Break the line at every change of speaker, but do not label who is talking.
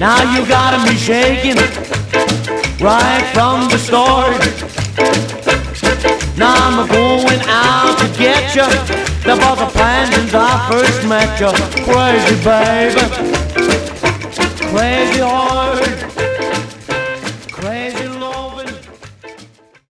Now you got me shaking right from the start. Now I'm going out to get you. That was a plan since I first met you. Crazy baby, crazy heart.